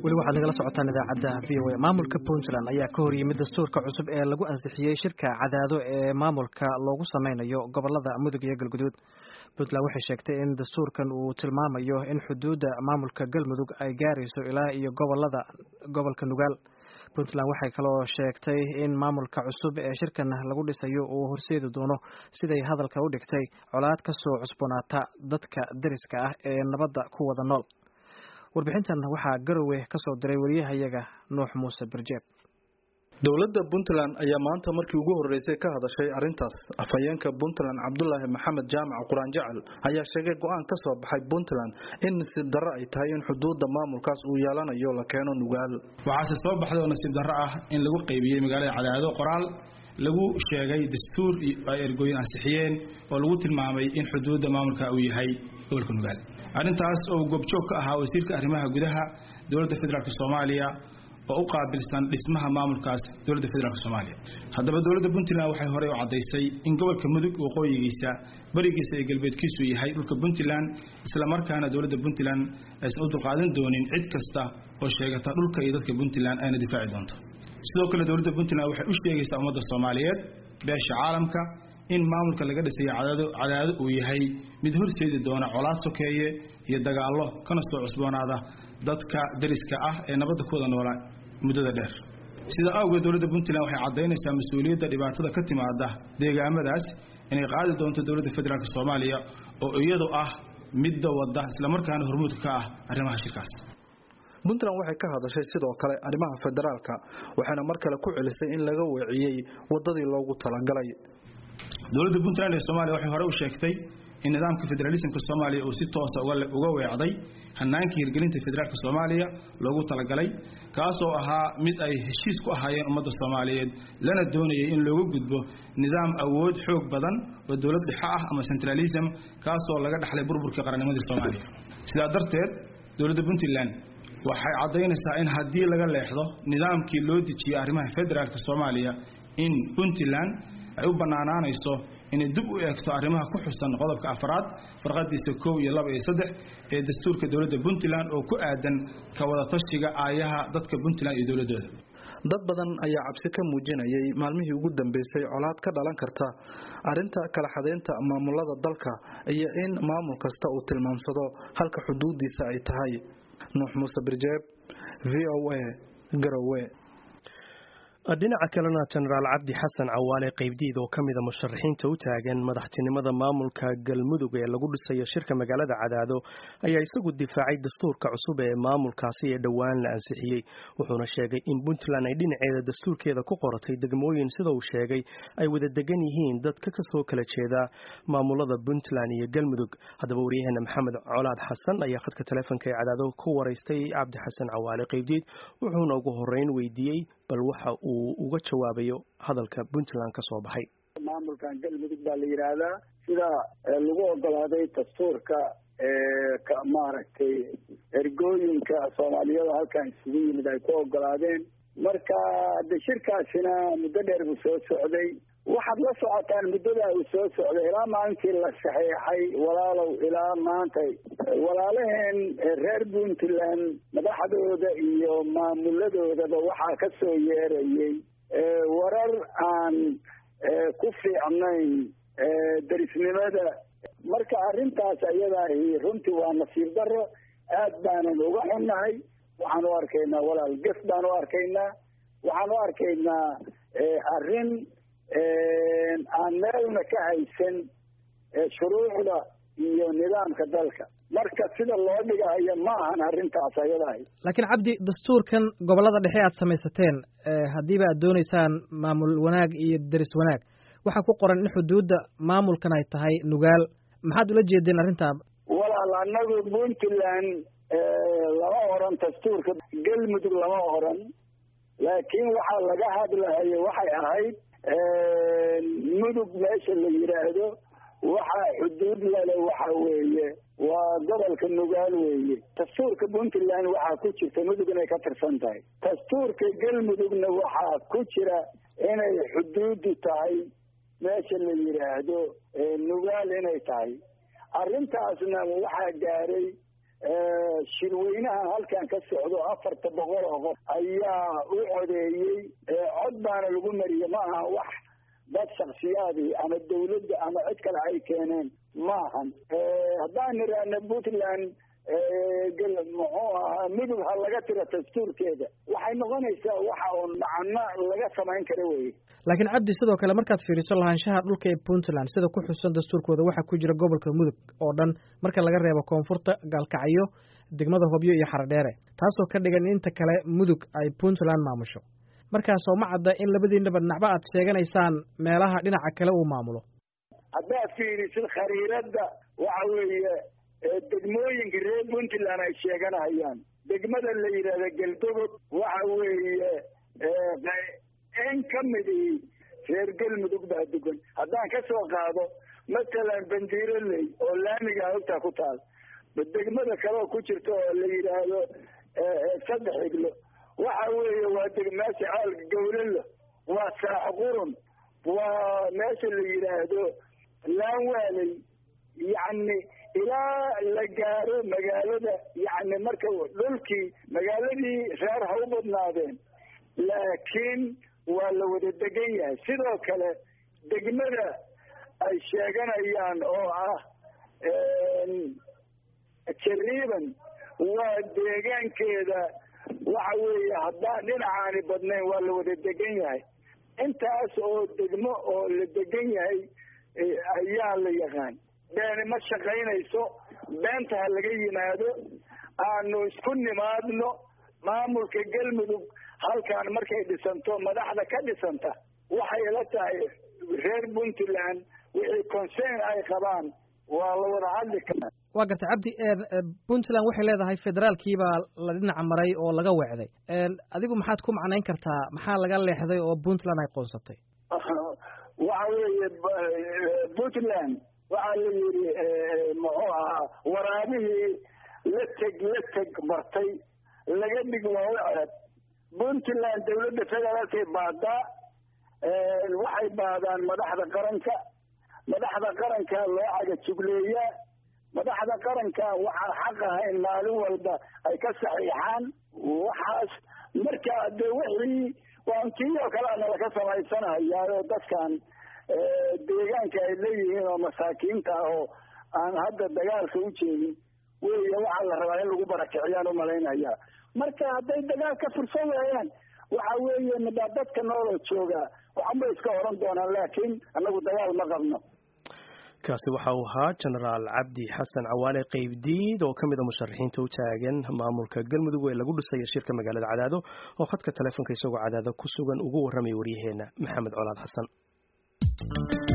weli waxaad nagala socotaan idaacadda VOA. maamulka Puntland ayaa ka hor yimid dastuurka cusub ee lagu ansixiyay shirka cadaado ee maamulka loogu sameynayo gobolada Mudug iyo Galgaduud. Puntland waxay sheegtay in dastuurkan uu tilmaamayo in xuduudda maamulka Galmudug ay gaarayso ilaa iyo gobolka Nugaal. Puntland waxay kaloo sheegtay in maamulka cusub ee shirkan lagu dhisayo uu horseedi doono siday hadalka u dhigtay colaad ka soo cusboonaata dadka deriska ah ee nabadda ku wada nool. warbixintan waxaa Garowe ka soo diray wariyahayaga Nuux Muuse Barjeeb. dowladda Puntland ayaa maanta markii ugu horeysay ka hadashay arintaas. afhayeenka Puntland Cabdullaahi Maxamed Jaamac Quraan Jacal ayaa sheegay go'aan ka soo baxay Puntland in nasiib darro ay tahay in xuduudda maamulkaas uu yeelanayo la keeno Nugaal. waxaa soo baxday nasiib darro ah in lagu qaybiyay magaalada Cadaado qoraal lagu sheegay dastuur ay ergooyin ansixiyeen oo lagu tilmaamay in xuduudda maamulka uu yahay gobolka Nugaal. arintaas oo goobjoog ka ahaa wasiirka arrimaha gudaha dowladda federaalka Soomaaliya oo u qaabilsan dhismaha maamulkaas dowladda federaalka Soomaaliya. haddaba dowladda Puntland waxay hore u cadeysay in gobolka Mudug waqooyigiisa barigiisa iyo galbeedkiisu yahay dhulka Puntland, isla markaana dowladda Puntland aysan u dulqaadan doonin cid kasta oo sheegata dhulka iyo dadka Puntland ayna difaaci doonto. sidoo kale dowladda Puntland waxay u sheegaysaa ummadda Soomaaliyeed beesha caalamka in maamulka laga dhisay cadaado uu yahay mid horseedi doona colaad sokeeye iyo dagaallo kana soo cusboonaada dadka deriska ah ee nabadda ku wada noolaa muddada dheer. sida awgeed dowladda Puntland waxay cadeynaysaa mas'uuliyadda dhibaatada ka timaada deegaamadaas inay qaadi doonto dowladda federaalka Soomaaliya oo iyadu ah midda wada isla markaana hormuud ka ah arrimaha shirkaas. Puntland waxay ka hadashay sidoo kale arrimaha federaalka waxaana mar kale ku celisay in laga weeciyay wadadii loogu talagalay. dowladda Puntland ee Soomaaliya waxay hore u sheegtay in nidaamka federalismka Soomaaliya uu si toos ah uga weecday hanaankii hirgelinta federaalka Soomaaliya loogu talagalay, kaas oo ahaa mid ay heshiis ku ahaayeen ummadda Soomaaliyeed lana doonayay in looga gudbo nidaam awood xoog badan oo dowlad dhexe ah ama centralism kaas oo laga dhaxlay burburkii qaranimada Soomaaliya. sidaa darteed dowladda Puntland waxay cadeynaysaa in haddii laga leexdo nidaamkii loo dejiyay arrimaha federaalka Soomaaliya in Puntland ay u banaanaanayso inay dib u eegto arrimaha ku xusan qodobka 4 farqadiisa 1 iyo 2 iyo 3 ee dastuurka dowladda Puntland oo ku aadan ka wada tashiga aayaha dadka Puntland iyo dowladooda. dad badan ayaa cabsi ka muujinayay maalmihii ugu dambeysay colaad ka dhalan karta arinta kala xadeynta maamulada dalka iyo in maamul kasta uu tilmaamsado halka xuduudiisa ay tahay. Nuux Muuse Barjeeb, VOA, Garowe. dhinaca kalena Generaal Cabdi Xasan Cawaale qaybdiid oo kamid ah musharaxiinta u taagan madaxtinimada maamulka Galmudug ee lagu dhisayo shirka magaalada Cadaado ayaa isagu difaacay dastuurka cusub ee maamulkaasi ee dhawaan la ansixiyay. wuxuuna sheegay in Puntland ay dhinaceeda dastuurkeeda ku qoratay degmooyin sida uu sheegay ay wada degan yihiin dadka ka soo kala jeeda maamulada Puntland iyo Galmudug. haddaba wariyahana Maxamed Colaad Xasan ayaa khadka telefoonka ee Cadaado ku wareystay Cabdi Xasan Cawaale qaybdiid wuxuuna ugu horeyn weydiiyay bal waxa uu uga jawaabayo hadalka Puntland ka soo baxay. maamulkan Galmudug baa la yiraahdaa sida lagu ogolaaday dastuurka maaragtay ergooyinka Soomaaliyeed halkan isugu yimid ay ku ogolaadeen. marka shirkaasina muddo dheer buu soo socday. waxaad la socotaan muddada uu soo socday ilaa maalintii la saxeexay walaalow ilaa maanta walaalaheen reer Puntland madaxdooda iyo maamuladoodaba waxaa ka soo yeerayay warar aan ku fiicnayn derisnimada. marka arrintaas ayadaahi runtii waa nasiib darro aad baanan uga xunnahay. waxaan u arkaynaa walaal gef baan u arkaynaa. waxaan u arkaynaa arrin aan meelna ka haysan shuruucda iyo nidaamka dalka. marka sida loo dhigayo ma ahan arrintaas ayadahay. laakiin Cabdi, dastuurkan gobolada dhexe aad samaysateen haddiiba aad doonaysaan maamul wanaag iyo deris wanaag waxaa ku qoran in xuduudda maamulkan ay tahay Nugaal. maxaad ula jeedeen arrintaa? walaal annagu Puntland lama oran dastuurka Galmudug lama oran, laakiin waxaa laga hadlayo waxay ahayd mudug meesha la yiraahdo waxa xuduud leh waxa weeye waa gobolka Nugaal weeye. dastuurka Puntland waxaa ku jirta mudug inay ka tirsan tahay. dastuurka Galmudugna waxaa ku jira inay xuduudu tahay meesha la yiraahdo Nugaal inay tahay. arrintaasna waxaa gaaray shirweynaha halkan ka socdo 400 oo qof ayaa u codeeyey cod baana lagu mariyey ma aha wax dad shakhsiyaadi ama dawladda ama cid kale ay keeneen maahan haddaan niraahno Puntland muxuu ahaa midug ha laga tiro dastuurkeeda waxay noqonaysaa waxa uu macna laga samayn karo weeye laakiin cabdi sidoo kale markaad fiiriso lahaanshaha dhulka ee Puntland sida ku xusan dastuurkooda waxa ku jira gobolka mudug oo dhan marka laga reebo koonfurta Gaalkacyo degmada Hobyo iyo Xaradheere taasoo ka dhigan inta kale mudug ay Puntland maamusho markaas oo ma cadda in labadiinaba dhinacba aad sheeganaysaan meelaha dhinaca kale uu maamulo haddaad fiirisid khariirada waxa weeye degmooyinka reer Puntland ay sheeganayaan degmada la yiraahdo Galdogob waxa weeye in kamidii reer Galmudug baa degan haddaan ka soo qaado matalan Bandiiraley oo laamiga halka ku taal degmada kale ku jirto oo la yiraahdo saddex iglo waxa weeye waa degmaasha caalka Gowralo waa Saaxqurun waa meesha la yiraahdo Laanwaaley yani ilaa la gaaro magaalada yani marka dhulkii magaaladii reer ha u badnaadeen laakiin waa la wada degan yahay sidoo kale degmada ay sheeganayaan oo ah Jariiban waa deegaankeeda waxa weeye haddaan dhinacaani badnayn waa la wada degan yahay intaas oo degmo oo la degan yahay ayaa la yaqaan beeni ma shaqaynayso beenta ha laga yimaado aanu isku nimaadno maamulka Galmudug halkaan markay dhisanto madaxda ka dhisanta waxay la tahay reer Puntland wixii concern ay qabaan waa la wada hadli karaa waa gartay cabdi Puntland waxay leedahay federaalkii baa la dhinaca maray oo laga weecday adigu maxaad ku macnayn kartaa maxaa laga leexday oo Puntland ay qoonsatay waxa weeye Puntland waxaa la yiri muxuu ahaa waraabihii la teg martay laga dhig waa Puntland dawladda federaalka baadaa waxay baadaan madaxda qaranka loo caga jugleeyaa madaxda qaranka waxa xaq ah in maalin walba ay ka saxiixaan waxaas marka de wixii waantiyo kale la ka samaysanayaa dadkan deegaanka ay leeyihiin oo masaakiinta ah oo aan hadda dagaalka u jeedin weeye waxa la rabaa in lagu barakiciyaan u malaynaya marka hadday dagaalka fursan waayaan waxa weeye dadka nooloo jooga waxba iska oran doonaan laakiin anagu dagaal ma qabno kaasi waxa uu ahaa Generaal Cabdi Xasan Cawaale Qaybdiid oo kamid ah musharaxiinta u taagan maamulka Galmudug ee lagu dhisay shirka magaalada Cadaado oo khadka telefoonka isagoo Cadaado ku sugan ugu waramay wariyaheena Maxamed Colaad Xasan